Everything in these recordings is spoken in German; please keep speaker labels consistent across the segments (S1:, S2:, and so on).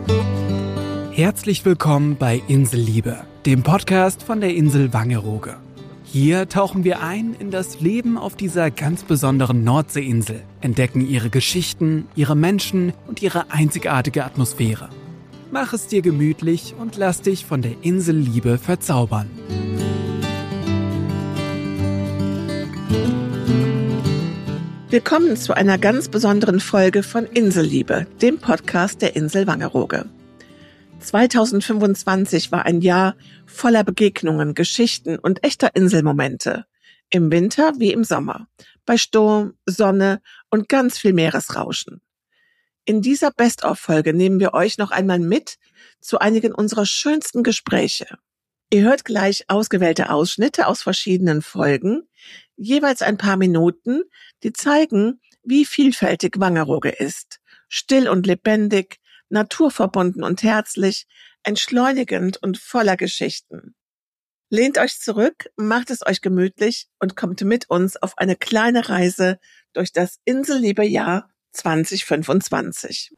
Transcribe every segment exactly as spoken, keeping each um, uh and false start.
S1: Herzlich willkommen bei Inselliebe, dem Podcast von der Insel Wangerooge. Hier tauchen wir ein in das Leben auf dieser ganz besonderen Nordseeinsel, entdecken ihre Geschichten, ihre Menschen und ihre einzigartige Atmosphäre. Mach es dir gemütlich und lass dich von der Inselliebe verzaubern.
S2: Willkommen zu einer ganz besonderen Folge von Inselliebe, dem Podcast der Insel Wangerooge. zweitausendfünfundzwanzig war ein Jahr voller Begegnungen, Geschichten und echter Inselmomente. Im Winter wie im Sommer, bei Sturm, Sonne und ganz viel Meeresrauschen. In dieser Best-of-Folge nehmen wir euch noch einmal mit zu einigen unserer schönsten Gespräche. Ihr hört gleich ausgewählte Ausschnitte aus verschiedenen Folgen, jeweils ein paar Minuten, die zeigen, wie vielfältig Wangerooge ist. Still und lebendig, naturverbunden und herzlich, entschleunigend und voller Geschichten. Lehnt euch zurück, macht es euch gemütlich und kommt mit uns auf eine kleine Reise durch das Inselliebe-Jahr zwanzig fünfundzwanzig.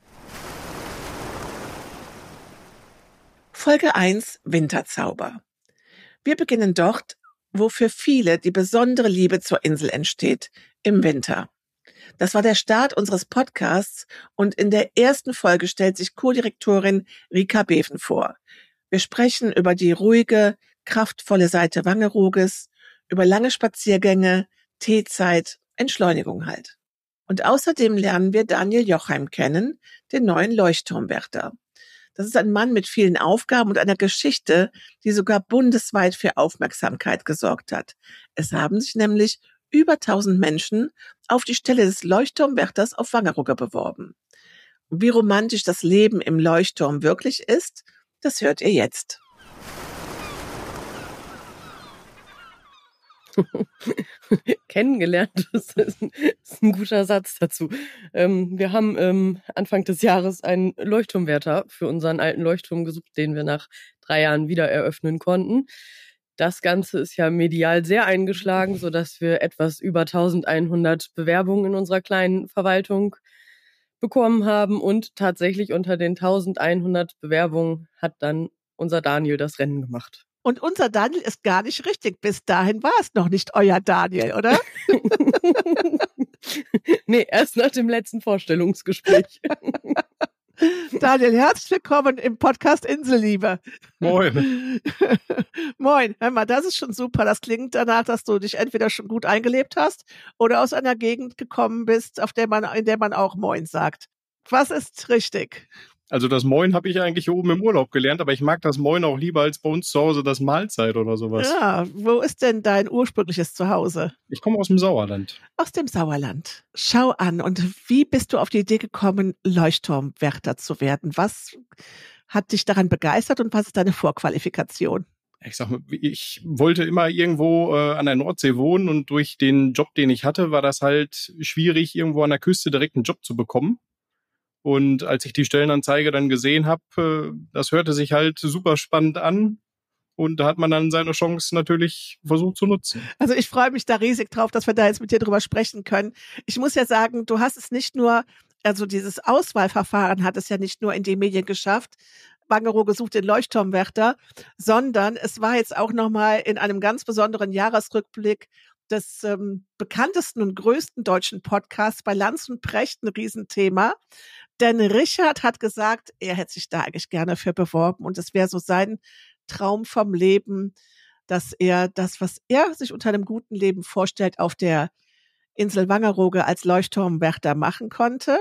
S2: Folge eins: Winterzauber. Wir beginnen dort, wo für viele die besondere Liebe zur Insel entsteht, im Winter. Das war der Start unseres Podcasts und in der ersten Folge stellt sich Co-Direktorin Rika Beven vor. Wir sprechen über die ruhige, kraftvolle Seite Wangerooges, über lange Spaziergänge, Teezeit, Entschleunigung halt. Und außerdem lernen wir Daniel Jochheim kennen, den neuen Leuchtturmwärter. Das ist ein Mann mit vielen Aufgaben und einer Geschichte, die sogar bundesweit für Aufmerksamkeit gesorgt hat. Es haben sich nämlich über tausend Menschen auf die Stelle des Leuchtturmwärters auf Wangerooge beworben. Wie romantisch das Leben im Leuchtturm wirklich ist, das hört ihr jetzt.
S3: Kennengelernt, das ist ein, das ist ein guter Satz dazu. Ähm, wir haben ähm, Anfang des Jahres einen Leuchtturmwärter für unseren alten Leuchtturm gesucht, den wir nach drei Jahren wieder eröffnen konnten. Das Ganze ist ja medial sehr eingeschlagen, sodass wir etwas über eintausendeinhundert Bewerbungen in unserer kleinen Verwaltung bekommen haben. Und tatsächlich unter den eintausendeinhundert Bewerbungen hat dann unser Daniel das Rennen gemacht.
S2: Und unser Daniel ist gar nicht richtig. Bis dahin war es noch nicht euer Daniel, oder?
S3: Nee, erst nach dem letzten Vorstellungsgespräch.
S2: Daniel, herzlich willkommen im Podcast Inselliebe.
S4: Moin.
S2: Moin. Hör mal, das ist schon super. Das klingt danach, dass du dich entweder schon gut eingelebt hast oder aus einer Gegend gekommen bist, auf der man, in der man auch Moin sagt. Was ist richtig?
S4: Also das Moin habe ich eigentlich hier oben im Urlaub gelernt, aber ich mag das Moin auch lieber als bei uns zu Hause das Mahlzeit oder sowas.
S2: Ja, wo ist denn dein ursprüngliches Zuhause?
S4: Ich komme aus dem Sauerland.
S2: Aus dem Sauerland. Schau an, und wie bist du auf die Idee gekommen, Leuchtturmwärter zu werden? Was hat dich daran begeistert und was ist deine Vorqualifikation?
S4: Ich sag mal, ich wollte immer irgendwo äh, an der Nordsee wohnen und durch den Job, den ich hatte, war das halt schwierig, irgendwo an der Küste direkt einen Job zu bekommen. Und als ich die Stellenanzeige dann gesehen habe, das hörte sich halt super spannend an. Und da hat man dann seine Chance natürlich versucht zu nutzen.
S2: Also ich freue mich da riesig drauf, dass wir da jetzt mit dir drüber sprechen können. Ich muss ja sagen, du hast es nicht nur, also dieses Auswahlverfahren hat es ja nicht nur in die Medien geschafft, Wangerooge sucht den Leuchtturmwärter, sondern es war jetzt auch nochmal in einem ganz besonderen Jahresrückblick des ähm, bekanntesten und größten deutschen Podcasts bei Lanz und Precht ein Riesenthema. Denn Richard hat gesagt, er hätte sich da eigentlich gerne für beworben und es wäre so sein Traum vom Leben, dass er das, was er sich unter einem guten Leben vorstellt, auf der Insel Wangerooge als Leuchtturmwärter machen konnte.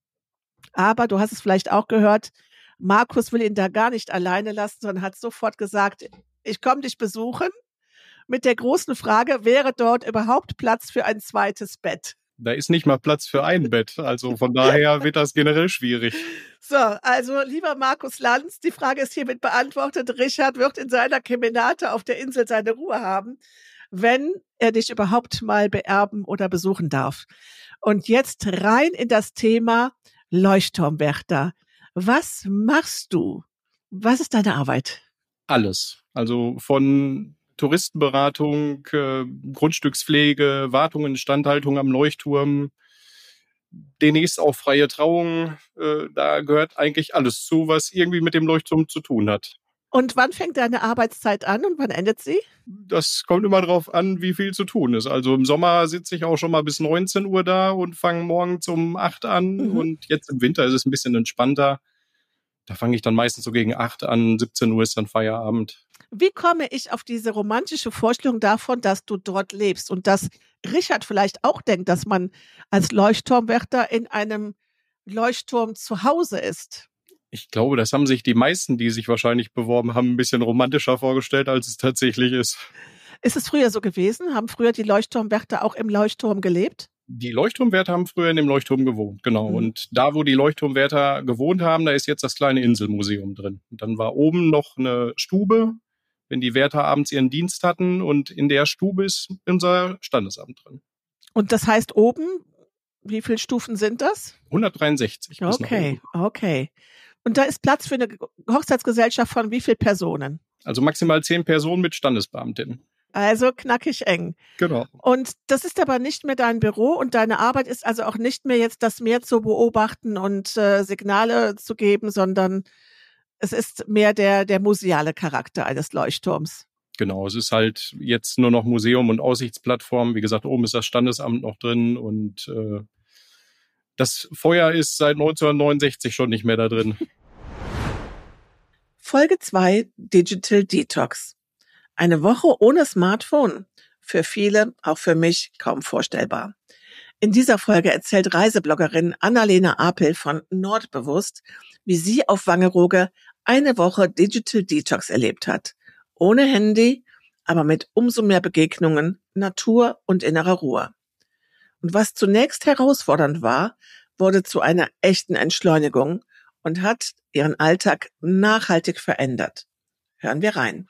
S2: Aber du hast es vielleicht auch gehört, Markus will ihn da gar nicht alleine lassen, sondern hat sofort gesagt, ich komme dich besuchen. Mit der großen Frage, wäre dort überhaupt Platz für ein zweites Bett?
S4: Da ist nicht mal Platz für ein Bett. Also von daher wird das generell schwierig.
S2: So, also lieber Markus Lanz, die Frage ist hiermit beantwortet. Richard wird in seiner Kemenate auf der Insel seine Ruhe haben, wenn er dich überhaupt mal beerben oder besuchen darf. Und jetzt rein in das Thema Leuchtturmwärter. Was machst du? Was ist deine Arbeit?
S4: Alles. Also von Touristenberatung, äh, Grundstückspflege, Wartung und Instandhaltung am Leuchtturm, demnächst auch freie Trauungen. Äh, da gehört eigentlich alles zu, was irgendwie mit dem Leuchtturm zu tun hat.
S2: Und wann fängt deine Arbeitszeit an und wann endet sie?
S4: Das kommt immer drauf an, wie viel zu tun ist. Also im Sommer sitze ich auch schon mal bis neunzehn Uhr da und fange morgens um acht an. Mhm. Und jetzt im Winter ist es ein bisschen entspannter. Da fange ich dann meistens so gegen acht an, siebzehn Uhr ist dann Feierabend.
S2: Wie komme ich auf diese romantische Vorstellung davon, dass du dort lebst und dass Richard vielleicht auch denkt, dass man als Leuchtturmwärter in einem Leuchtturm zu Hause ist?
S4: Ich glaube, das haben sich die meisten, die sich wahrscheinlich beworben haben, ein bisschen romantischer vorgestellt, als es tatsächlich ist.
S2: Ist es früher so gewesen? Haben früher die Leuchtturmwärter auch im Leuchtturm gelebt?
S4: Die Leuchtturmwärter haben früher in dem Leuchtturm gewohnt, genau. Mhm. Und da, wo die Leuchtturmwärter gewohnt haben, da ist jetzt das kleine Inselmuseum drin. Und dann war oben noch eine Stube, wenn die Wärter abends ihren Dienst hatten. Und in der Stube ist unser Standesamt drin.
S2: Und das heißt oben, wie viele Stufen sind das?
S4: hundertdreiundsechzig. Bis
S2: okay, okay. Und da ist Platz für eine Hochzeitsgesellschaft von wie vielen Personen?
S4: Also maximal zehn Personen mit Standesbeamtinnen.
S2: Also knackig eng.
S4: Genau.
S2: Und das ist aber nicht mehr dein Büro und deine Arbeit ist also auch nicht mehr jetzt das Meer zu beobachten und äh, Signale zu geben, sondern es ist mehr der, der museale Charakter eines Leuchtturms.
S4: Genau, es ist halt jetzt nur noch Museum und Aussichtsplattform. Wie gesagt, oben ist das Standesamt noch drin und äh, das Feuer ist seit neunzehnhundertneunundsechzig schon nicht mehr da drin.
S2: Folge zwei, Digital Detox. Eine Woche ohne Smartphone. Für viele, auch für mich, kaum vorstellbar. In dieser Folge erzählt Reisebloggerin Annalena Apel von Nordbewusst, wie sie auf Wangerooge eine Woche Digital Detox erlebt hat. Ohne Handy, aber mit umso mehr Begegnungen, Natur und innerer Ruhe. Und was zunächst herausfordernd war, wurde zu einer echten Entschleunigung und hat ihren Alltag nachhaltig verändert. Hören wir rein.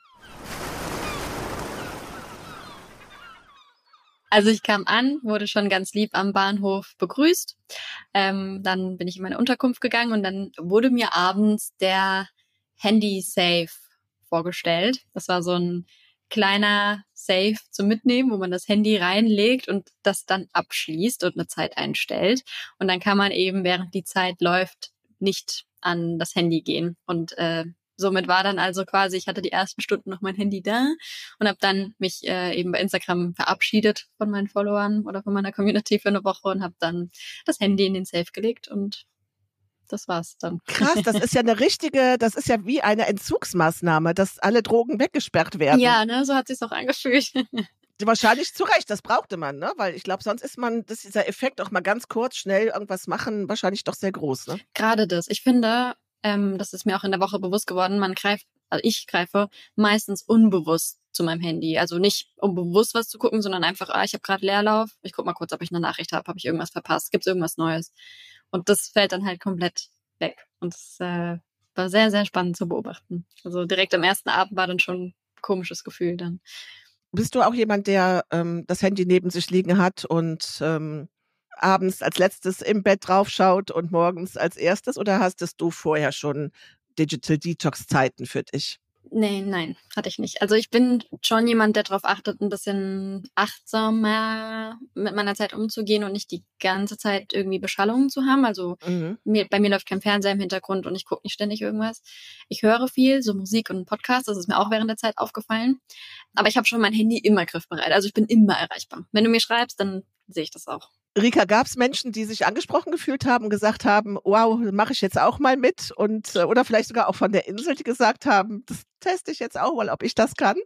S5: Also ich kam an, wurde schon ganz lieb am Bahnhof begrüßt. Ähm, dann bin ich in meine Unterkunft gegangen und dann wurde mir abends der Handy-Safe vorgestellt. Das war so ein kleiner Safe zum Mitnehmen, wo man das Handy reinlegt und das dann abschließt und eine Zeit einstellt. Und dann kann man eben, während die Zeit läuft, nicht an das Handy gehen. Und äh, somit war dann also quasi, ich hatte die ersten Stunden noch mein Handy da und habe dann mich äh, eben bei Instagram verabschiedet von meinen Followern oder von meiner Community für eine Woche und habe dann das Handy in den Safe gelegt und das war's dann.
S2: Krass, das ist ja eine richtige, das ist ja wie eine Entzugsmaßnahme, dass alle Drogen weggesperrt werden.
S5: Ja, ne, so hat sich's auch angefühlt.
S2: Wahrscheinlich zu Recht, das brauchte man, ne? Weil ich glaube, sonst ist man, das ist dieser Effekt auch mal ganz kurz, schnell irgendwas machen, wahrscheinlich doch sehr groß, ne?
S5: Gerade das. Ich finde, ähm, das ist mir auch in der Woche bewusst geworden, man greift, also ich greife meistens unbewusst zu meinem Handy. Also nicht, um bewusst was zu gucken, sondern einfach, ah, ich habe gerade Leerlauf, ich guck mal kurz, ob ich eine Nachricht habe, habe ich irgendwas verpasst, gibt's irgendwas Neues? Und das fällt dann halt komplett weg. Und das äh, war sehr, sehr spannend zu beobachten. Also direkt am ersten Abend war dann schon ein komisches Gefühl dann.
S2: Bist du auch jemand, der ähm, das Handy neben sich liegen hat und ähm, abends als letztes im Bett draufschaut und morgens als erstes? Oder hastest du vorher schon Digital Detox Zeiten für dich?
S5: Nee, nein, hatte ich nicht. Also ich bin schon jemand, der darauf achtet, ein bisschen achtsamer mit meiner Zeit umzugehen und nicht die ganze Zeit irgendwie Beschallungen zu haben. Also mhm. mir, bei mir läuft kein Fernseher im Hintergrund und ich gucke nicht ständig irgendwas. Ich höre viel, so Musik und Podcasts, das ist mir auch während der Zeit aufgefallen. Aber ich habe schon mein Handy immer griffbereit, also ich bin immer erreichbar. Wenn du mir schreibst, dann sehe ich das auch.
S2: Rika, gab es Menschen, die sich angesprochen gefühlt haben und gesagt haben, wow, mache ich jetzt auch mal mit? Und oder vielleicht sogar auch von der Insel, die gesagt haben, das teste ich jetzt auch mal, ob ich das kann?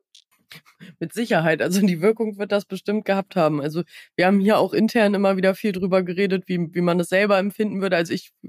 S3: Mit Sicherheit. Also die Wirkung wird das bestimmt gehabt haben. Also wir haben hier auch intern immer wieder viel drüber geredet, wie, wie man es selber empfinden würde. Also ich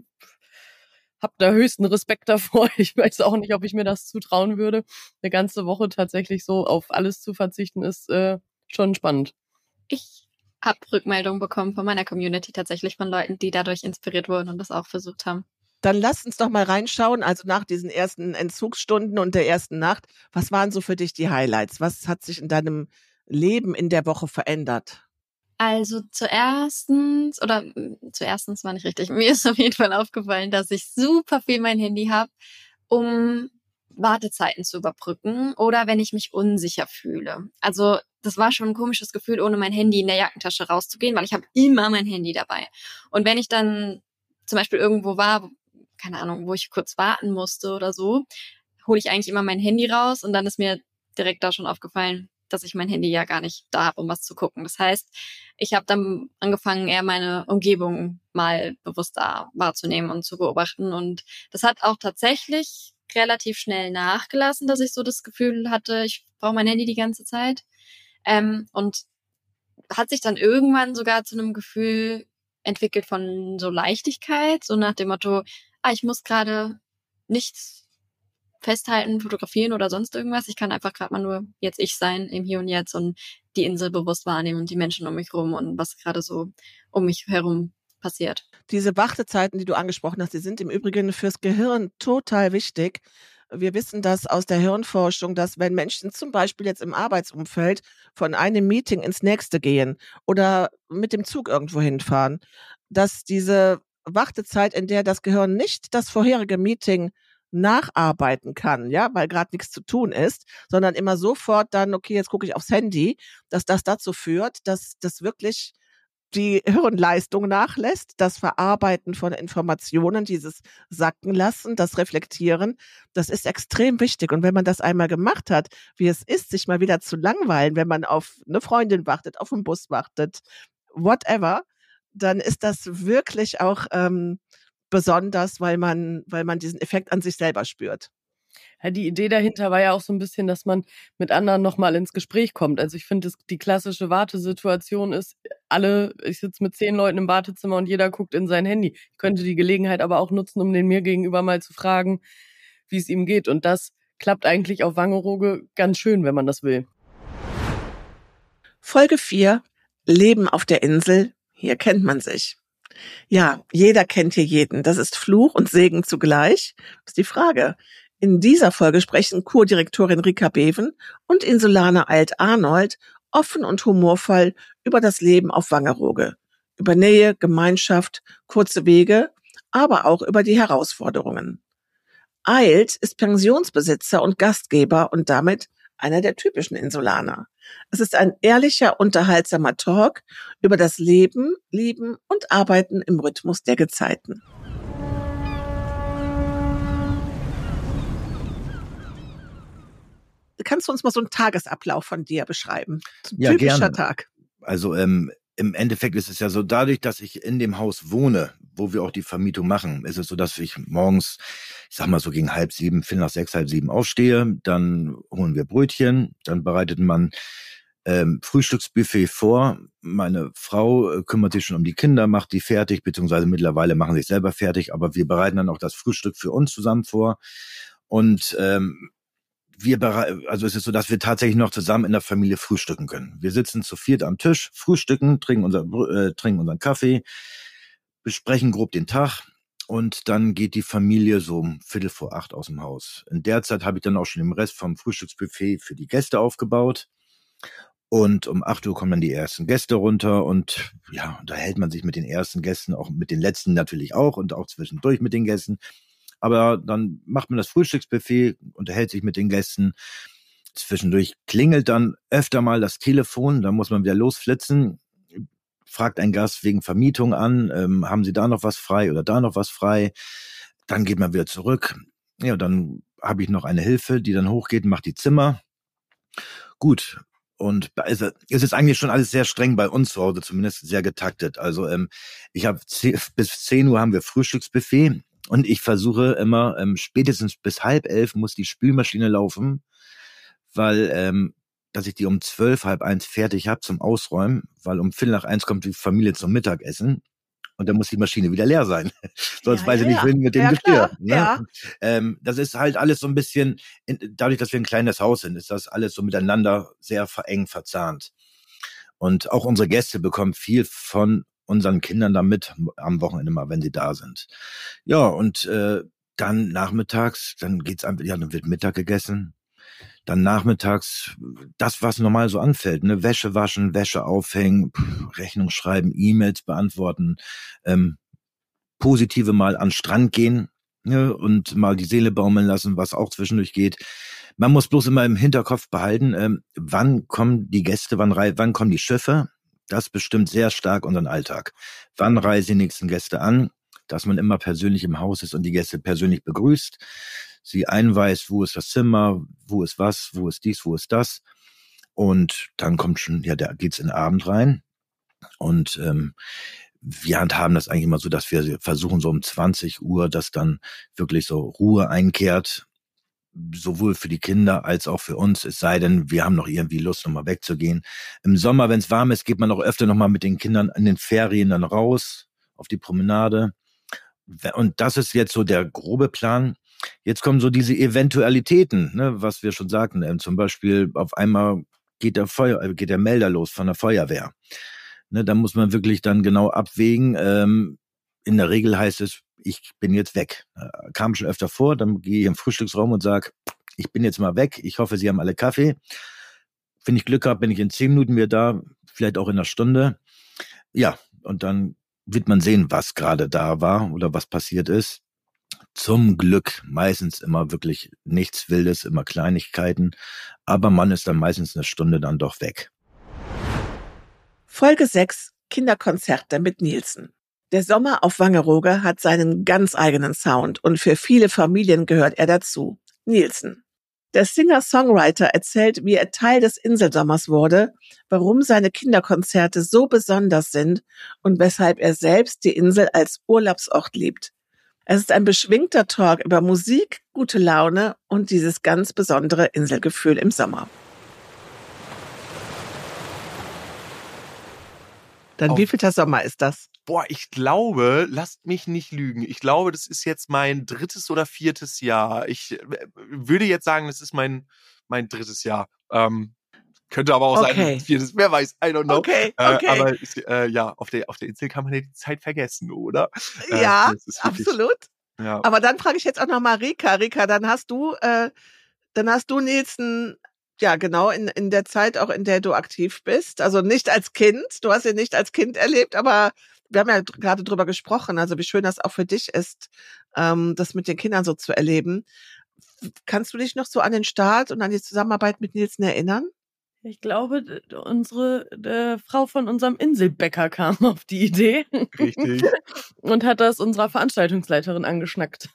S3: habe da höchsten Respekt davor. Ich weiß auch nicht, ob ich mir das zutrauen würde. Eine ganze Woche tatsächlich so auf alles zu verzichten, ist äh, schon spannend.
S5: Ich habe Rückmeldungen bekommen von meiner Community tatsächlich, von Leuten, die dadurch inspiriert wurden und das auch versucht haben.
S2: Dann lasst uns doch mal reinschauen, also nach diesen ersten Entzugsstunden und der ersten Nacht, was waren so für dich die Highlights? Was hat sich in deinem Leben in der Woche verändert?
S5: Also zuerstens, oder zuerstens war nicht richtig, mir ist auf jeden Fall aufgefallen, dass ich super viel mein Handy habe, um Wartezeiten zu überbrücken oder wenn ich mich unsicher fühle. Also das war schon ein komisches Gefühl, ohne mein Handy in der Jackentasche rauszugehen, weil ich habe immer mein Handy dabei. Und wenn ich dann zum Beispiel irgendwo war, keine Ahnung, wo ich kurz warten musste oder so, hole ich eigentlich immer mein Handy raus und dann ist mir direkt da schon aufgefallen, dass ich mein Handy ja gar nicht da habe, um was zu gucken. Das heißt, ich habe dann angefangen, eher meine Umgebung mal bewusster wahrzunehmen und zu beobachten. Und das hat auch tatsächlich relativ schnell nachgelassen, dass ich so das Gefühl hatte, ich brauche mein Handy die ganze Zeit. Ähm, und hat sich dann irgendwann sogar zu einem Gefühl entwickelt von so Leichtigkeit, so nach dem Motto, ah, ich muss gerade nichts festhalten, fotografieren oder sonst irgendwas. Ich kann einfach gerade mal nur jetzt ich sein, im Hier und Jetzt und die Insel bewusst wahrnehmen und die Menschen um mich rum und was gerade so um mich herum passiert.
S2: Diese Wartezeiten, die du angesprochen hast, die sind im Übrigen fürs Gehirn total wichtig. Wir wissen das aus der Hirnforschung, dass wenn Menschen zum Beispiel jetzt im Arbeitsumfeld von einem Meeting ins nächste gehen oder mit dem Zug irgendwo hinfahren, dass diese Wartezeit, in der das Gehirn nicht das vorherige Meeting nacharbeiten kann, ja, weil gerade nichts zu tun ist, sondern immer sofort dann, okay, jetzt gucke ich aufs Handy, dass das dazu führt, dass das wirklich die Hirnleistung nachlässt, das Verarbeiten von Informationen, dieses Sacken lassen, das Reflektieren, das ist extrem wichtig. Und wenn man das einmal gemacht hat, wie es ist, sich mal wieder zu langweilen, wenn man auf eine Freundin wartet, auf einen Bus wartet, whatever, dann ist das wirklich auch ähm, besonders, weil man, weil man diesen Effekt an sich selber spürt.
S3: Ja, die Idee dahinter war ja auch so ein bisschen, dass man mit anderen nochmal ins Gespräch kommt. Also ich finde, die klassische Wartesituation ist, alle, ich sitze mit zehn Leuten im Wartezimmer und jeder guckt in sein Handy. Ich könnte die Gelegenheit aber auch nutzen, um den mir gegenüber mal zu fragen, wie es ihm geht. Und das klappt eigentlich auf Wangerooge ganz schön, wenn man das will.
S2: Folge vier, Leben auf der Insel. Hier kennt man sich. Ja, jeder kennt hier jeden. Das ist Fluch und Segen zugleich. Das ist die Frage. In dieser Folge sprechen Kurdirektorin Rika Beven und Insulaner Alt Arnold offen und humorvoll über das Leben auf Wangerooge. Über Nähe, Gemeinschaft, kurze Wege, aber auch über die Herausforderungen. Alt ist Pensionsbesitzer und Gastgeber und damit einer der typischen Insulaner. Es ist ein ehrlicher, unterhaltsamer Talk über das Leben, Lieben und Arbeiten im Rhythmus der Gezeiten. Kannst du uns mal so einen Tagesablauf von dir beschreiben? So ein
S6: ja,
S2: typischer
S6: gerne.
S2: Tag.
S6: Also ähm, im Endeffekt ist es ja so, dadurch, dass ich in dem Haus wohne, wo wir auch die Vermietung machen, ist es so, dass ich morgens, ich sag mal so gegen halb sieben, viertel nach sechs, halb sieben aufstehe, dann holen wir Brötchen, dann bereitet man ähm, Frühstücksbuffet vor. Meine Frau äh, kümmert sich schon um die Kinder, macht die fertig, beziehungsweise mittlerweile machen sie sich selber fertig, aber wir bereiten dann auch das Frühstück für uns zusammen vor. Und ähm, wir berei- also es ist so, dass wir tatsächlich noch zusammen in der Familie frühstücken können. Wir sitzen zu viert am Tisch, frühstücken, trinken, unser, äh, trinken unseren Kaffee, besprechen grob den Tag und dann geht die Familie so um Viertel vor acht aus dem Haus. In der Zeit habe ich dann auch schon den Rest vom Frühstücksbuffet für die Gäste aufgebaut und um acht Uhr kommen dann die ersten Gäste runter und ja, da hält man sich mit den ersten Gästen, auch mit den letzten natürlich auch und auch zwischendurch mit den Gästen. Aber dann macht man das Frühstücksbuffet, unterhält sich mit den Gästen. Zwischendurch klingelt dann öfter mal das Telefon, da muss man wieder losflitzen, fragt ein Gast wegen Vermietung an, ähm, haben Sie da noch was frei oder da noch was frei? Dann geht man wieder zurück. Ja, dann habe ich noch eine Hilfe, die dann hochgeht und macht die Zimmer. Gut. Und es ist eigentlich schon alles sehr streng bei uns zu Hause, zumindest sehr getaktet. Also ähm, ich habe bis zehn Uhr haben wir Frühstücksbuffet. Und ich versuche immer, ähm, spätestens bis halb elf muss die Spülmaschine laufen, weil, ähm, dass ich die um zwölf, halb eins fertig habe zum Ausräumen, weil um viertel nach eins kommt die Familie zum Mittagessen und dann muss die Maschine wieder leer sein. Sonst
S2: Ja,
S6: weiß
S2: ja,
S6: ich nicht,
S2: ja.
S6: wohin mit dem
S2: Ja,
S6: Geschirr.
S2: klar.
S6: Ne?
S2: Ja.
S6: Ähm, das ist halt alles so ein bisschen, in, dadurch, dass wir ein kleines Haus sind, ist das alles so miteinander sehr eng verzahnt. Und auch unsere Gäste bekommen viel von unseren Kindern da mit am Wochenende mal, wenn sie da sind. Ja, und äh, dann nachmittags, dann geht's einfach, ja, dann wird Mittag gegessen. Dann nachmittags das, was normal so anfällt, ne, Wäsche waschen, Wäsche aufhängen, pff, Rechnung schreiben, E-Mails beantworten, ähm, positive mal an den Strand gehen, ne, und mal die Seele baumeln lassen, was auch zwischendurch geht. Man muss bloß immer im Hinterkopf behalten, ähm, wann kommen die Gäste, wann, rei- wann kommen die Schiffe. Das bestimmt sehr stark unseren Alltag. Wann reisen die nächsten Gäste an? Dass man immer persönlich im Haus ist und die Gäste persönlich begrüßt. Sie einweist, wo ist das Zimmer, wo ist was, wo ist dies, wo ist das. Und dann kommt schon, ja, da geht's in den Abend rein. Und ähm, wir handhaben das eigentlich immer so, dass wir versuchen, so um zwanzig Uhr, dass dann wirklich so Ruhe einkehrt, sowohl für die Kinder als auch für uns, es sei denn, wir haben noch irgendwie Lust, nochmal wegzugehen. Im Sommer, wenn es warm ist, geht man auch öfter nochmal mit den Kindern in den Ferien dann raus, auf die Promenade. Und das ist jetzt so der grobe Plan. Jetzt kommen so diese Eventualitäten, ne, was wir schon sagten. Ähm, zum Beispiel auf einmal geht der Feuer, geht der Melder los von der Feuerwehr. Ne, da muss man wirklich dann genau abwägen. Ähm, in der Regel heißt es, ich bin jetzt weg. Äh, kam schon öfter vor, dann gehe ich im Frühstücksraum und sage, ich bin jetzt mal weg. Ich hoffe, Sie haben alle Kaffee. Wenn ich Glück habe, bin ich in zehn Minuten wieder da, vielleicht auch in einer Stunde. Ja, und dann wird man sehen, was gerade da war oder was passiert ist. Zum Glück meistens immer wirklich nichts Wildes, immer Kleinigkeiten. Aber man ist dann meistens eine Stunde dann doch weg.
S2: Folge sechs, Kinderkonzerte mit Nielsen. Der Sommer auf Wangerooge hat seinen ganz eigenen Sound und für viele Familien gehört er dazu. Nielsen. Der Singer-Songwriter erzählt, wie er Teil des Inselsommers wurde, warum seine Kinderkonzerte so besonders sind und weshalb er selbst die Insel als Urlaubsort liebt. Es ist ein beschwingter Talk über Musik, gute Laune und dieses ganz besondere Inselgefühl im Sommer. Dann
S7: Auf-
S2: wievielter Sommer ist das?
S7: Boah, ich glaube, lasst mich nicht lügen. Ich glaube, das ist jetzt mein drittes oder viertes Jahr. Ich äh, würde jetzt sagen, das ist mein mein drittes Jahr. Ähm, könnte aber auch sein,
S2: Okay.
S7: dass es viertes. Wer weiß, I don't know.
S2: Okay,
S7: Äh,
S2: okay.
S7: aber ich, äh, ja, auf der auf der Insel kann man ja die Zeit vergessen, oder? Äh,
S2: Ja,
S7: das ist wirklich-
S2: absolut.
S7: Ja.
S2: Aber dann frage ich jetzt auch noch mal Rika. Rika, dann hast du, äh, dann hast du Nielsen, ja genau, in, in der Zeit auch, in der du aktiv bist. Also nicht als Kind, du hast ihn nicht als Kind erlebt, aber wir haben ja dr- gerade drüber gesprochen, also wie schön das auch für dich ist, ähm, das mit den Kindern so zu erleben. Kannst du dich noch so an den Start und an die Zusammenarbeit mit Nielsen erinnern?
S3: Ich glaube, d- unsere äh, Frau von unserem Inselbäcker kam auf die Idee
S7: Richtig.
S3: und hat das unserer Veranstaltungsleiterin angeschnackt.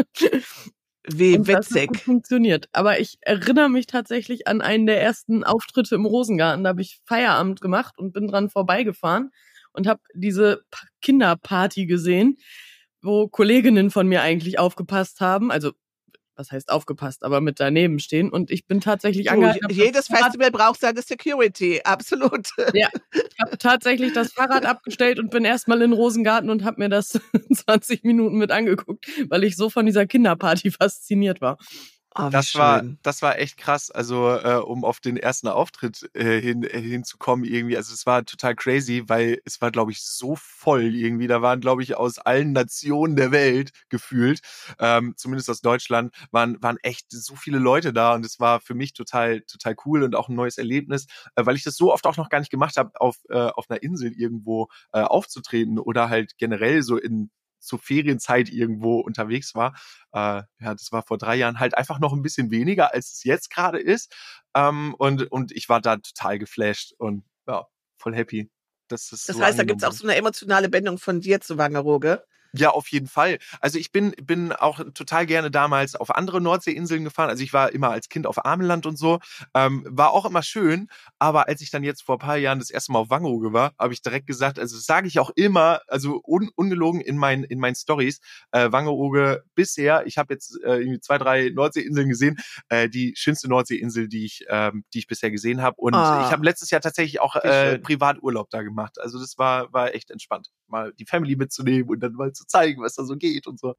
S2: Wie
S3: Und das hat gut
S2: witzig.
S3: funktioniert. Aber ich erinnere mich tatsächlich an einen der ersten Auftritte im Rosengarten. Da habe ich Feierabend gemacht und bin dran vorbeigefahren und habe diese Pa- Kinderparty gesehen, wo Kolleginnen von mir eigentlich aufgepasst haben. Also, was heißt aufgepasst, aber mit daneben stehen. Und ich bin tatsächlich
S2: Du,
S3: angehalten. hab das
S2: jedes
S3: Fahrrad-
S2: Festival braucht seine Security, absolut.
S3: Ja, ich habe tatsächlich das Fahrrad abgestellt und bin erstmal in den Rosengarten und habe mir das zwanzig Minuten mit angeguckt, weil ich so von dieser Kinderparty fasziniert war.
S2: Oh, wie
S7: Das war,
S2: schön.
S7: das war echt krass. Also, äh, um auf den ersten Auftritt äh, hin, äh, hinzukommen irgendwie. Also, es war total crazy, weil es war, glaube ich, so voll irgendwie. Da waren, glaube ich, aus allen Nationen der Welt gefühlt, ähm, zumindest aus Deutschland, waren, waren echt so viele Leute da. Und es war für mich total, total cool und auch ein neues Erlebnis, äh, weil ich das so oft auch noch gar nicht gemacht habe, auf, äh, auf einer Insel irgendwo äh, aufzutreten oder halt generell so in zur Ferienzeit irgendwo unterwegs war. Äh, ja, das war vor drei Jahren halt einfach noch ein bisschen weniger, als es jetzt gerade ist. Ähm, und, und ich war da total geflasht und ja, voll happy. Dass das
S2: Das
S7: so
S2: heißt, da gibt's auch
S7: angenommen
S2: so eine emotionale Bindung von dir zu Wangerooge.
S7: Ja, auf jeden Fall. Also ich bin bin auch total gerne damals auf andere Nordseeinseln gefahren. Also ich war immer als Kind auf Ameland und so. Ähm, war auch immer schön. Aber als ich dann jetzt vor ein paar Jahren das erste Mal auf Wangerooge war, habe ich direkt gesagt, also das sage ich auch immer, also un, ungelogen in meinen in meinen Stories, äh, Wangerooge bisher, ich habe jetzt äh, irgendwie zwei, drei Nordseeinseln gesehen, äh, die schönste Nordseeinsel, die ich ähm, die ich bisher gesehen habe. Und
S2: Ah,
S7: ich habe letztes Jahr tatsächlich auch
S2: wie
S7: äh,
S2: schön.
S7: Privaturlaub da gemacht. Also das war war echt entspannt, mal die Family mitzunehmen und dann mal zu zeigen, was da so geht und so.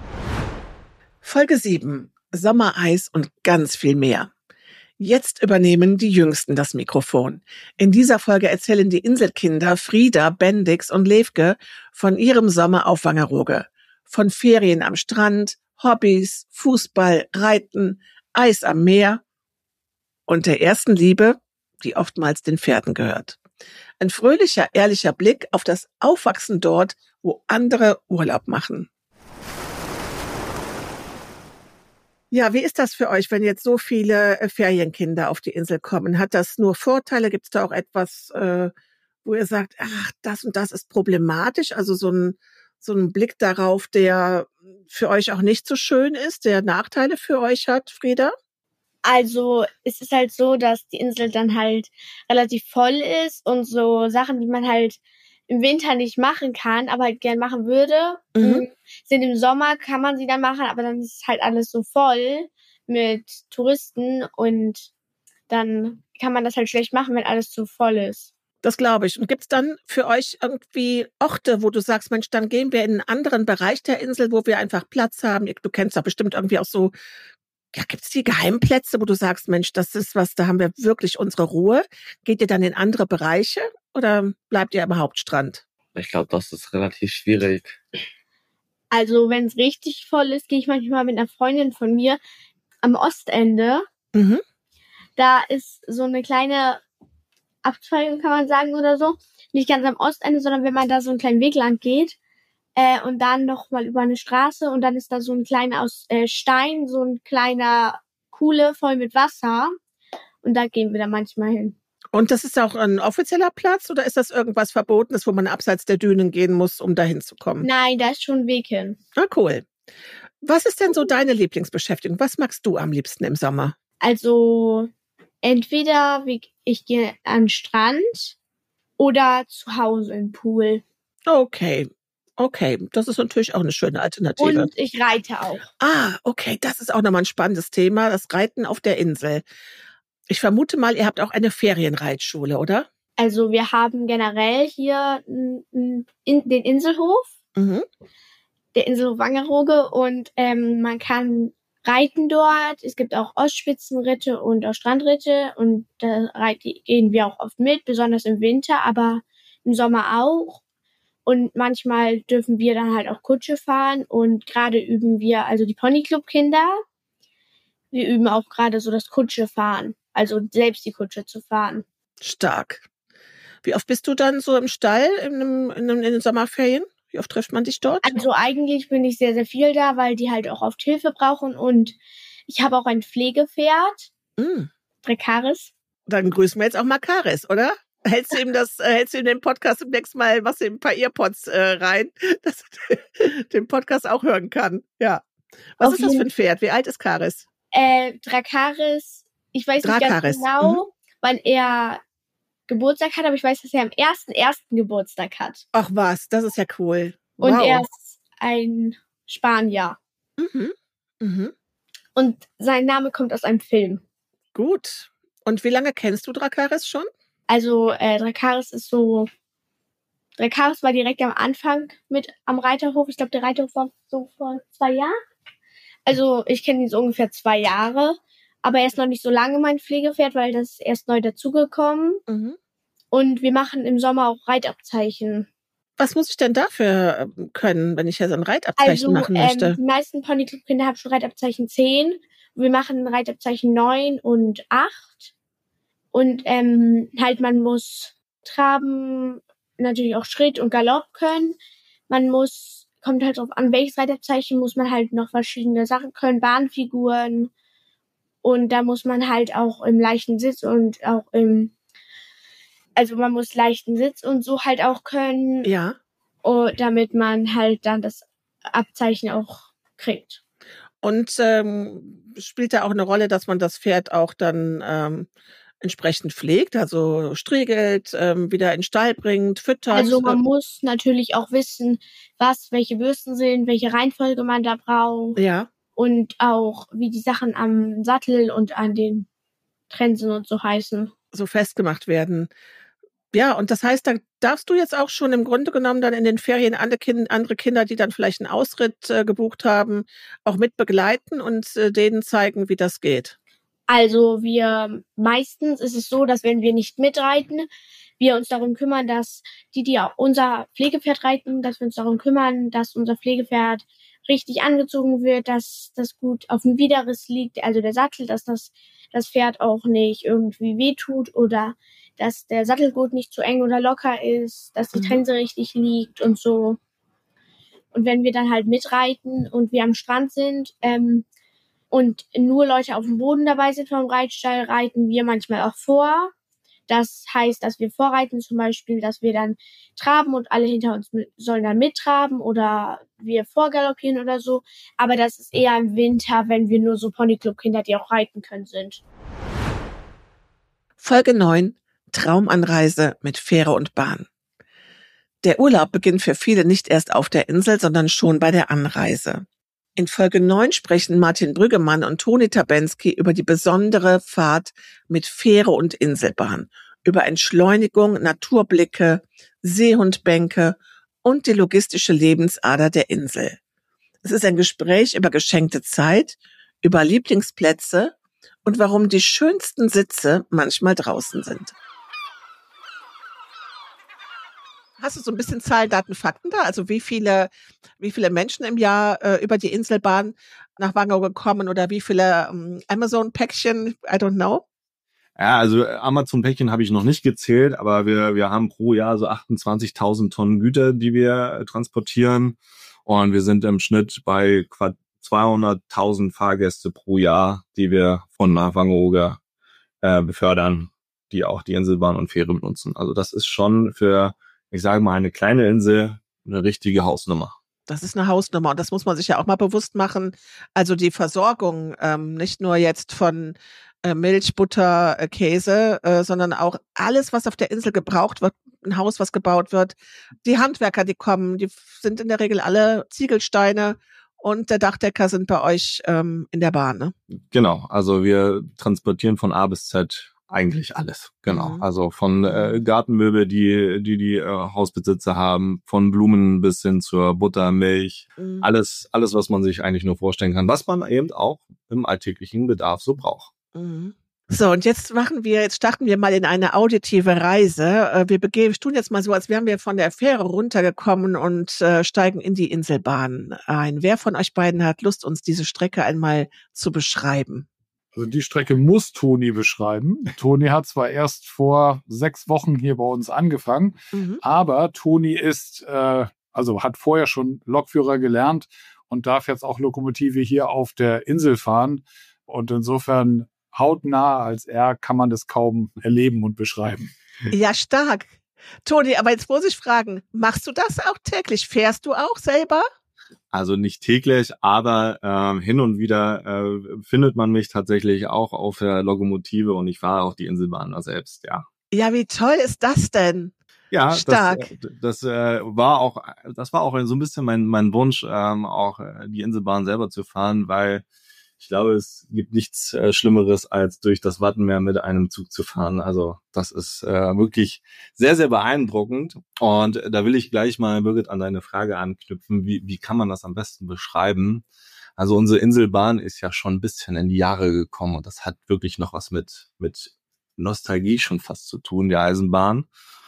S2: Folge sieben. Sommereis und ganz viel mehr. Jetzt übernehmen die Jüngsten das Mikrofon. In dieser Folge erzählen die Inselkinder Frieda, Bendix und Levke von ihrem Sommer auf Wangerooge. Von Ferien am Strand, Hobbys, Fußball, Reiten, Eis am Meer und der ersten Liebe, die oftmals den Pferden gehört. Ein fröhlicher, ehrlicher Blick auf das Aufwachsen dort, wo andere Urlaub machen. Ja, wie ist das für euch, wenn jetzt so viele äh, Ferienkinder auf die Insel kommen? Hat das nur Vorteile? Gibt es da auch etwas, äh, wo ihr sagt, ach, das und das ist problematisch? Also so ein, so ein Blick darauf, der für euch auch nicht so schön ist, der Nachteile für euch hat, Frieda?
S8: Also es ist halt so, dass die Insel dann halt relativ voll ist und so Sachen, die man halt im Winter nicht machen kann, aber halt gern machen würde,
S2: Mhm.
S8: sind im Sommer, kann man sie dann machen, aber dann ist halt alles so voll mit Touristen und dann kann man das halt schlecht machen, wenn alles zu voll ist.
S2: Das glaube ich. Und gibt's dann für euch irgendwie Orte, wo du sagst, Mensch, dann gehen wir in einen anderen Bereich der Insel, wo wir einfach Platz haben? Du kennst doch bestimmt irgendwie auch so, ja, gibt's die Geheimplätze, wo du sagst, Mensch, das ist was, da haben wir wirklich unsere Ruhe. Geht ihr dann in andere Bereiche oder bleibt ihr am Hauptstrand?
S9: Ich glaube, das ist relativ schwierig.
S8: Also wenn es richtig voll ist, gehe ich manchmal mit einer Freundin von mir am Ostende.
S2: Mhm.
S8: Da ist so eine kleine Abzweigung, kann man sagen, oder so. Nicht ganz am Ostende, sondern wenn man da so einen kleinen Weg lang geht äh, und dann noch mal über eine Straße und dann ist da so ein kleiner aus äh, Stein, so ein kleiner Kuhle voll mit Wasser und da gehen wir dann manchmal hin.
S2: Und das ist auch ein offizieller Platz oder ist das irgendwas Verbotenes, wo man abseits der Dünen gehen muss, um dahin zu kommen?
S8: Nein, da ist schon ein Weg hin.
S2: Ah, cool. Was ist denn so deine Lieblingsbeschäftigung? Was magst du am liebsten im Sommer?
S8: Also entweder wie- ich gehe an den Strand oder zu Hause im Pool.
S2: Okay, okay. Das ist natürlich auch eine schöne Alternative.
S8: Und ich reite auch.
S2: Ah, okay, das ist auch nochmal ein spannendes Thema, das Reiten auf der Insel. Ich vermute mal, ihr habt auch eine Ferienreitschule, oder?
S8: Also wir haben generell hier n- n- in, den Inselhof,
S2: Mhm.
S8: der Inselhof Wangerooge und ähm, man kann reiten dort. Es gibt auch Ostspitzenritte und auch Strandritte und da reiten, gehen wir auch oft mit, besonders im Winter, aber im Sommer auch. Und manchmal dürfen wir dann halt auch Kutsche fahren und gerade üben wir, also die Ponyclub-Kinder, wir üben auch gerade so das Kutsche fahren, also selbst die Kutsche zu fahren.
S2: Stark. Wie oft bist du dann so im Stall in, einem, in, einem, in den Sommerferien? Wie oft trifft man dich dort?
S8: Also eigentlich bin ich sehr, sehr viel da, weil die halt auch oft Hilfe brauchen und ich habe auch ein Pflegepferd,
S2: Mm.
S8: Dracarys.
S2: Dann grüßen wir jetzt auch mal Karis, oder? Hältst du ihm das, äh, hältst du ihm den Podcast im nächsten Mal, was in ein paar Earpods äh, rein, dass er den Podcast auch hören kann. Ja. Was
S8: Auf
S2: ist das für
S8: jeden-
S2: ein Pferd? Wie alt ist Karis?
S8: Äh, Dracarys, ich weiß nicht
S2: Dracarys,
S8: ganz genau, wann er Geburtstag hat, aber ich weiß, dass er am ersten ersten Geburtstag hat.
S2: Ach was, das ist ja cool.
S8: Und
S2: Wow.
S8: er ist ein Spanier.
S2: Mhm. Mhm.
S8: Und sein Name kommt aus einem Film.
S2: Gut. Und wie lange kennst du Dracarys schon?
S8: Also äh, Dracarys ist so... Dracarys war direkt am Anfang mit am Reiterhof. Ich glaube, der Reiterhof war so vor zwei Jahren. Also ich kenne ihn so ungefähr zwei Jahre. Aber er ist noch nicht so lange mein Pflegepferd, weil das ist erst neu dazugekommen.
S2: Mhm.
S8: Und wir machen im Sommer auch Reitabzeichen.
S2: Was muss ich denn dafür ähm, können, wenn ich jetzt ein Reitabzeichen
S8: Also
S2: machen
S8: ähm,
S2: möchte?
S8: die meisten Ponyclub-Kinder haben schon Reitabzeichen zehn. Wir machen Reitabzeichen neun und acht. Und ähm, halt man muss traben, natürlich auch Schritt und Galopp können. Man muss, kommt halt drauf an, welches Reitabzeichen, muss man halt noch verschiedene Sachen können, Bahnfiguren. Und da muss man halt auch im leichten Sitz und auch im, also man muss leichten Sitz und so halt auch können,
S2: Ja.
S8: und damit man halt dann das Abzeichen auch kriegt.
S2: Und ähm, spielt da auch eine Rolle, dass man das Pferd auch dann ähm, entsprechend pflegt, also striegelt, ähm, wieder in den Stall bringt, füttert?
S8: Also man muss natürlich auch wissen, was, welche Bürsten sind, welche Reihenfolge man da braucht
S2: Ja.
S8: und auch wie die Sachen am Sattel und an den Trensen und so heißen.
S2: so festgemacht werden. Ja, und das heißt, da darfst du jetzt auch schon im Grunde genommen dann in den Ferien andere, kind, andere Kinder, die dann vielleicht einen Ausritt äh, gebucht haben, auch mit begleiten und äh, denen zeigen, wie das geht.
S8: Also wir, meistens ist es so, dass wenn wir nicht mitreiten, wir uns darum kümmern, dass die, die auch unser Pflegepferd reiten, dass wir uns darum kümmern, dass unser Pflegepferd richtig angezogen wird, dass das gut auf dem Widerriss liegt, also der Sattel, dass das, das Pferd auch nicht irgendwie wehtut oder dass der Sattelgurt nicht zu eng oder locker ist, dass die
S2: Mhm.
S8: Trense richtig liegt und so. Und wenn wir dann halt mitreiten und wir am Strand sind, ähm, und nur Leute auf dem Boden dabei sind vom Reitstall, reiten wir manchmal auch vor. Das heißt, dass wir vorreiten zum Beispiel, dass wir dann traben und alle hinter uns mit, sollen dann mittraben oder wir vorgaloppieren oder so. Aber das ist eher im Winter, wenn wir nur so Ponyclub-Kinder, die auch reiten können, sind.
S2: Folge neun. Traumanreise mit Fähre und Bahn. Der Urlaub beginnt für viele nicht erst auf der Insel, sondern schon bei der Anreise. In Folge neun sprechen Martin Brüggemann und Toni Tabenski über die besondere Fahrt mit Fähre und Inselbahn, über Entschleunigung, Naturblicke, Seehundbänke und die logistische Lebensader der Insel. Es ist ein Gespräch über geschenkte Zeit, über Lieblingsplätze und warum die schönsten Sitze manchmal draußen sind. Hast du so ein bisschen Zahlen, Daten, Fakten da? Also wie viele, wie viele Menschen im Jahr äh, über die Inselbahn nach Wangerooge kommen oder wie viele ähm, Amazon-Päckchen? I don't know.
S10: Ja, also Amazon-Päckchen habe ich noch nicht gezählt, aber wir wir haben pro Jahr so achtundzwanzigtausend Tonnen Güter, die wir äh, transportieren. Und wir sind im Schnitt bei zweihunderttausend Fahrgäste pro Jahr, die wir von nach Wangerooge äh, befördern, die auch die Inselbahn und Fähre benutzen. Also das ist schon für, ich sage mal, eine kleine Insel eine richtige Hausnummer.
S2: Das ist eine Hausnummer und das muss man sich ja auch mal bewusst machen. Also die Versorgung, ähm, nicht nur jetzt von äh, Milch, Butter, äh, Käse, äh, sondern auch alles, was auf der Insel gebraucht wird, ein Haus, was gebaut wird. Die Handwerker, die kommen, die sind in der Regel alle Ziegelsteine und der Dachdecker sind bei euch ähm, in der Bahn, ne?
S10: Genau, also wir transportieren von A bis Z eigentlich alles, genau. Mhm. Also von äh, Gartenmöbel, die die die äh, Hausbesitzer haben, von Blumen bis hin zur Butter, Milch, mhm. alles alles, was man sich eigentlich nur vorstellen kann, was man eben auch im alltäglichen Bedarf so braucht.
S2: Mhm. So, und jetzt machen wir, jetzt starten wir mal in eine auditive Reise. Wir begeben, tun jetzt mal so, als wären wir von der Fähre runtergekommen und äh, steigen in die Inselbahn ein. Wer von euch beiden hat Lust, uns diese Strecke einmal zu beschreiben?
S11: Also die Strecke muss Toni beschreiben. Toni hat zwar erst vor sechs Wochen hier bei uns angefangen, mhm. aber Toni ist, äh, also hat vorher schon Lokführer gelernt und darf jetzt auch Lokomotive hier auf der Insel fahren. Und insofern hautnah als er kann man das kaum erleben und beschreiben.
S2: Ja, stark. Toni, aber jetzt muss ich fragen, machst du das auch täglich? Fährst du auch selber?
S10: Also nicht täglich, aber äh, hin und wieder äh, findet man mich tatsächlich auch auf der Lokomotive und ich fahre auch die Inselbahn da selbst, ja.
S2: Ja, wie toll ist das denn?
S10: Ja,
S2: stark.
S10: Das, das äh, war auch, das war auch so ein bisschen mein mein Wunsch, ähm, auch äh, die Inselbahn selber zu fahren, weil ich glaube, es gibt nichts äh, Schlimmeres, als durch das Wattenmeer mit einem Zug zu fahren. Also das ist äh, wirklich sehr, sehr beeindruckend. Und äh, da will ich gleich mal, Birgit, an deine Frage anknüpfen. Wie, wie kann man das am besten beschreiben? Also unsere Inselbahn ist ja schon ein bisschen in die Jahre gekommen und das hat wirklich noch was mit mit Nostalgie schon fast zu tun, die Eisenbahn.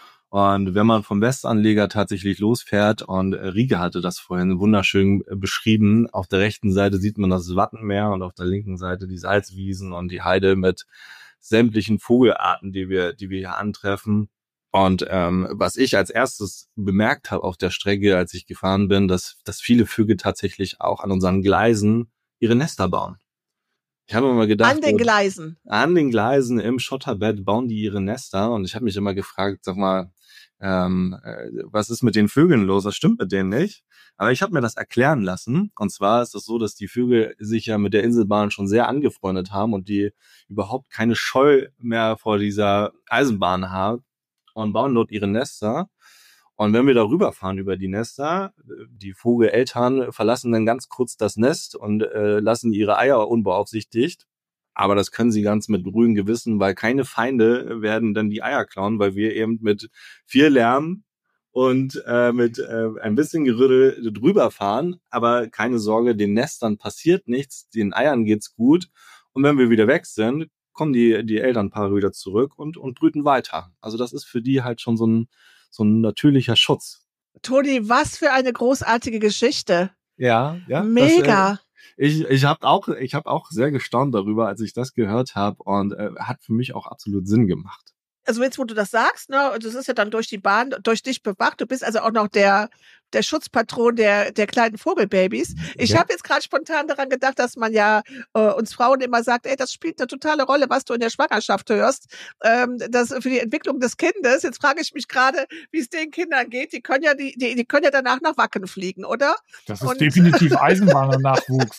S10: Und wenn man vom Westanleger tatsächlich losfährt, und Rieke hatte das vorhin wunderschön beschrieben, auf der rechten Seite sieht man das Wattenmeer und auf der linken Seite die Salzwiesen und die Heide mit sämtlichen Vogelarten, die wir die wir hier antreffen. Und ähm, was ich als erstes bemerkt habe auf der Strecke, als ich gefahren bin, dass dass viele Vögel tatsächlich auch an unseren Gleisen ihre Nester bauen. Ich habe immer gedacht,
S2: an den Gleisen.
S10: An den Gleisen im Schotterbett bauen die ihre Nester und ich habe mich immer gefragt, sag mal, ähm, äh, was ist mit den Vögeln los? Was stimmt mit denen nicht? Aber ich habe mir das erklären lassen. Und zwar ist es so, dass die Vögel sich ja mit der Inselbahn schon sehr angefreundet haben und die überhaupt keine Scheu mehr vor dieser Eisenbahn haben und bauen dort ihre Nester. Und wenn wir darüber fahren über die Nester, die Vogeleltern verlassen dann ganz kurz das Nest und äh, lassen ihre Eier unbeaufsichtigt. Aber das können sie ganz mit ruhigem Gewissen, weil keine Feinde werden dann die Eier klauen, weil wir eben mit viel Lärm und äh, mit äh, ein bisschen Gerüttel drüber fahren. Aber keine Sorge, den Nestern passiert nichts, den Eiern geht's gut. Und wenn wir wieder weg sind, kommen die die Elternpaare wieder zurück und und brüten weiter. Also das ist für die halt schon so ein so ein natürlicher Schutz.
S2: Toni, was für eine großartige Geschichte.
S10: Ja, ja.
S2: Mega.
S10: Das, äh, ich ich habe auch ich habe auch sehr gestaunt darüber, als ich das gehört habe und äh, hat für mich auch absolut Sinn gemacht.
S2: also jetzt, wo du das sagst, ne, und das ist ja dann durch die Bahn, durch dich bewacht, du bist also auch noch der, der Schutzpatron der, der kleinen Vogelbabys. Ich
S11: Ja.
S2: habe jetzt gerade spontan daran gedacht, dass man ja äh, uns Frauen immer sagt, ey, das spielt eine totale Rolle, was du in der Schwangerschaft hörst, ähm, das für die Entwicklung des Kindes. Jetzt frage ich mich gerade, wie es den Kindern geht. Die können ja, die, die, die können ja danach nach Wacken fliegen, oder?
S11: Das ist
S2: Und-
S11: definitiv Eisenbahner-Nachwuchs.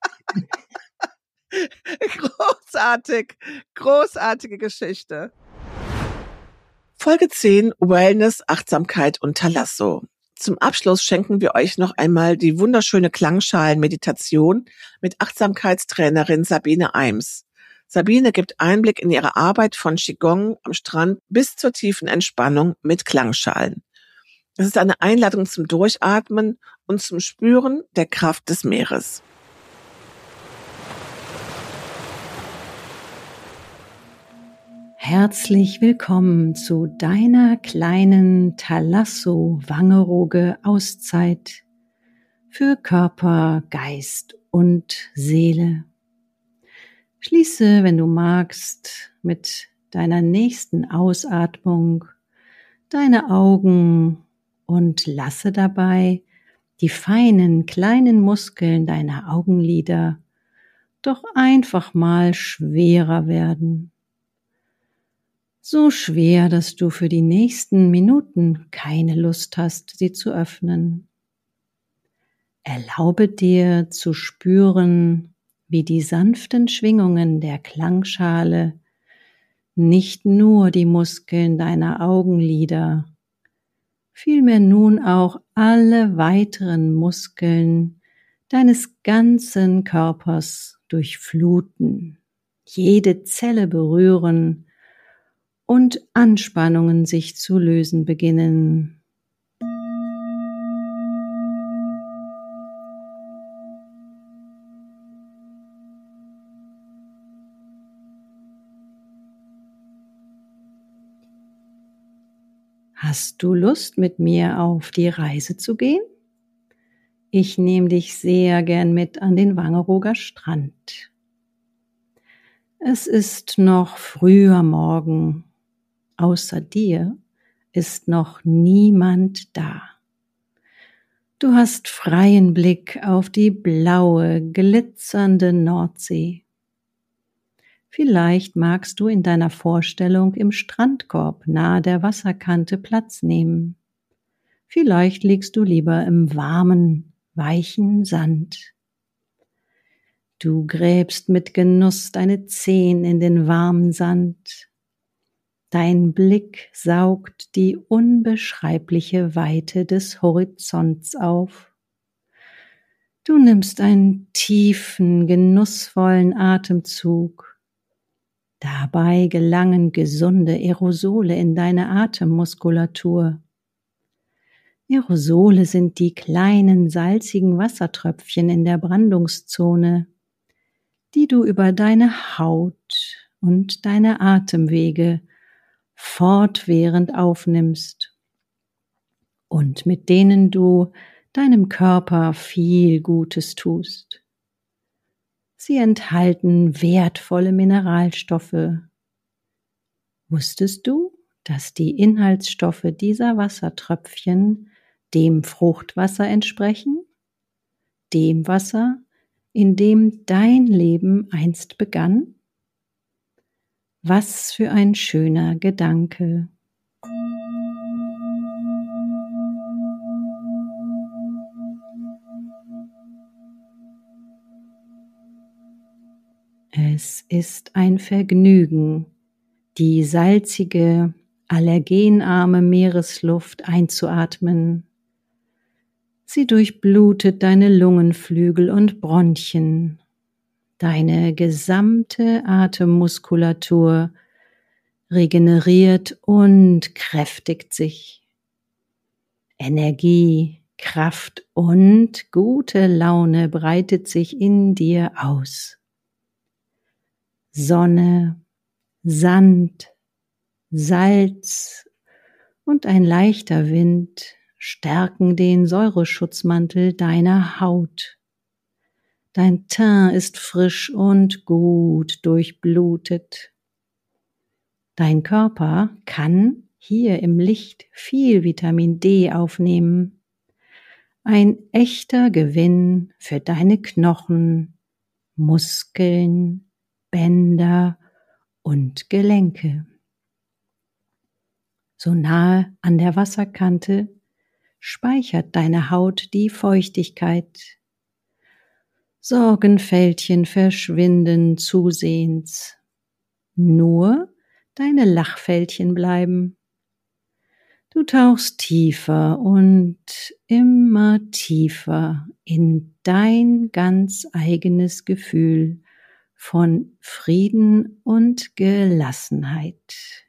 S2: Großartig, großartige Geschichte. Folge zehn, Wellness, Achtsamkeit und Thalasso. Zum Abschluss schenken wir euch noch einmal die wunderschöne Klangschalenmeditation mit Achtsamkeitstrainerin Sabine Eims. Sabine gibt Einblick in ihre Arbeit von Qigong am Strand bis zur tiefen Entspannung mit Klangschalen. Es ist eine Einladung zum Durchatmen und zum Spüren der Kraft des Meeres.
S12: Herzlich willkommen zu deiner kleinen Thalasso-Wangerooge-Auszeit für Körper, Geist und Seele. Schließe, wenn du magst, mit deiner nächsten Ausatmung deine Augen und lasse dabei die feinen kleinen Muskeln deiner Augenlider doch einfach mal schwerer werden. So schwer, dass du für die nächsten Minuten keine Lust hast, sie zu öffnen. Erlaube dir zu spüren, wie die sanften Schwingungen der Klangschale nicht nur die Muskeln deiner Augenlider, vielmehr nun auch alle weiteren Muskeln deines ganzen Körpers durchfluten, jede Zelle berühren und Anspannungen sich zu lösen beginnen. Hast du Lust, mit mir auf die Reise zu gehen? Ich nehme dich sehr gern mit an den Wangerooger Strand. Es ist noch früher Morgen. Außer dir ist noch niemand da. Du hast freien Blick auf die blaue, glitzernde Nordsee. Vielleicht magst du in deiner Vorstellung im Strandkorb nahe der Wasserkante Platz nehmen. Vielleicht liegst du lieber im warmen, weichen Sand. Du gräbst mit Genuss deine Zehen in den warmen Sand. Dein Blick saugt die unbeschreibliche Weite des Horizonts auf. Du nimmst einen tiefen, genussvollen Atemzug. Dabei gelangen gesunde Aerosole in deine Atemmuskulatur. Aerosole sind die kleinen, salzigen Wassertröpfchen in der Brandungszone, die du über deine Haut und deine Atemwege fortwährend aufnimmst und mit denen du deinem Körper viel Gutes tust. Sie enthalten wertvolle Mineralstoffe. Wusstest du, dass die Inhaltsstoffe dieser Wassertröpfchen dem Fruchtwasser entsprechen? Dem Wasser, in dem dein Leben einst begann? Was für ein schöner Gedanke. Es ist ein Vergnügen, die salzige, allergenarme Meeresluft einzuatmen. Sie durchblutet deine Lungenflügel und Bronchien. Deine gesamte Atemmuskulatur regeneriert und kräftigt sich. Energie, Kraft und gute Laune breitet sich in dir aus. Sonne, Sand, Salz und ein leichter Wind stärken den Säureschutzmantel deiner Haut. Dein Teint ist frisch und gut durchblutet. Dein Körper kann hier im Licht viel Vitamin D aufnehmen. Ein echter Gewinn für deine Knochen, Muskeln, Bänder und Gelenke. So nahe an der Wasserkante speichert deine Haut die Feuchtigkeit. Sorgenfältchen verschwinden zusehends. Nur deine Lachfältchen bleiben. Du tauchst tiefer und immer tiefer in dein ganz eigenes Gefühl von Frieden und Gelassenheit.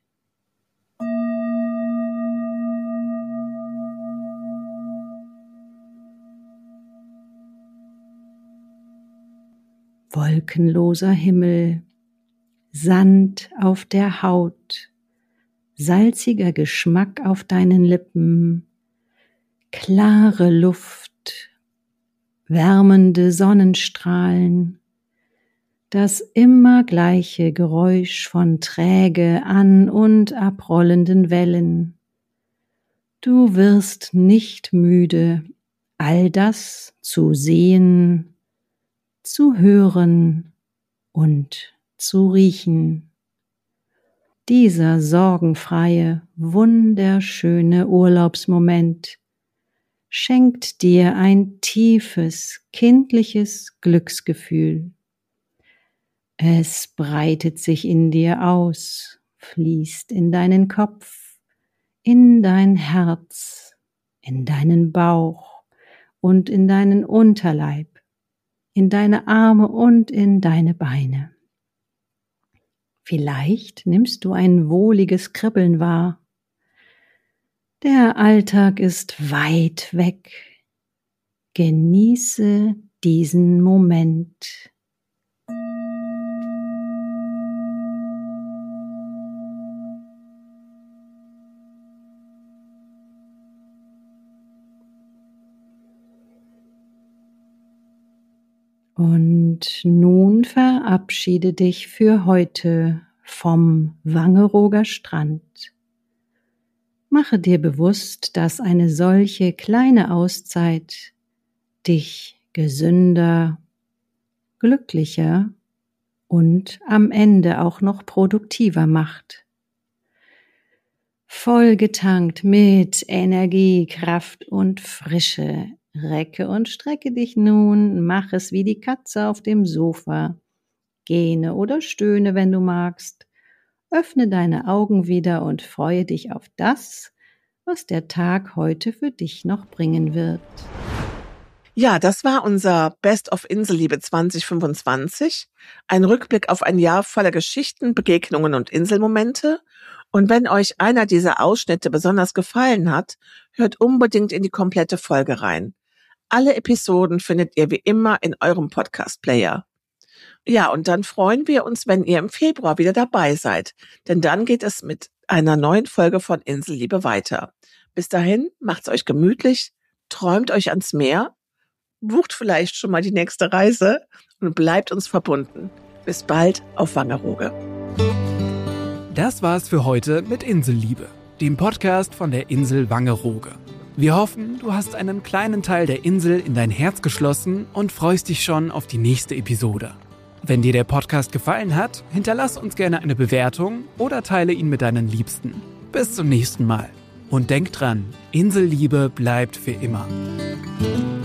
S12: Wolkenloser Himmel, Sand auf der Haut, salziger Geschmack auf deinen Lippen, klare Luft, wärmende Sonnenstrahlen, das immer gleiche Geräusch von träge an- und abrollenden Wellen. Du wirst nicht müde, all das zu sehen, zu hören und zu riechen. Dieser sorgenfreie, wunderschöne Urlaubsmoment schenkt dir ein tiefes, kindliches Glücksgefühl. Es breitet sich in dir aus, fließt in deinen Kopf, in dein Herz, in deinen Bauch und in deinen Unterleib, in deine Arme und in deine Beine. Vielleicht nimmst du ein wohliges Kribbeln wahr. Der Alltag ist weit weg. Genieße diesen Moment. Und nun verabschiede dich für heute vom Wangerooger Strand. Mache dir bewusst, dass eine solche kleine Auszeit dich gesünder, glücklicher und am Ende auch noch produktiver macht. Vollgetankt mit Energie, Kraft und Frische. Recke und strecke dich nun, mach es wie die Katze auf dem Sofa. Gähne oder stöhne, wenn du magst. Öffne deine Augen wieder und freue dich auf das, was der Tag heute für dich noch bringen wird.
S2: Ja, das war unser Best of Inselliebe zwanzig fünfundzwanzig. Ein Rückblick auf ein Jahr voller Geschichten, Begegnungen und Inselmomente. Und wenn euch einer dieser Ausschnitte besonders gefallen hat, hört unbedingt in die komplette Folge rein. Alle Episoden findet ihr wie immer in eurem Podcast-Player. Ja, und dann freuen wir uns, wenn ihr im Februar wieder dabei seid, denn dann geht es mit einer neuen Folge von Inselliebe weiter. Bis dahin, macht's euch gemütlich, träumt euch ans Meer, bucht vielleicht schon mal die nächste Reise und bleibt uns verbunden. Bis bald auf Wangerooge.
S1: Das war's für heute mit Inselliebe, dem Podcast von der Insel Wangerooge. Wir hoffen, du hast einen kleinen Teil der Insel in dein Herz geschlossen und freust dich schon auf die nächste Episode. Wenn dir der Podcast gefallen hat, hinterlass uns gerne eine Bewertung oder teile ihn mit deinen Liebsten. Bis zum nächsten Mal. Und denk dran, Inselliebe bleibt für immer.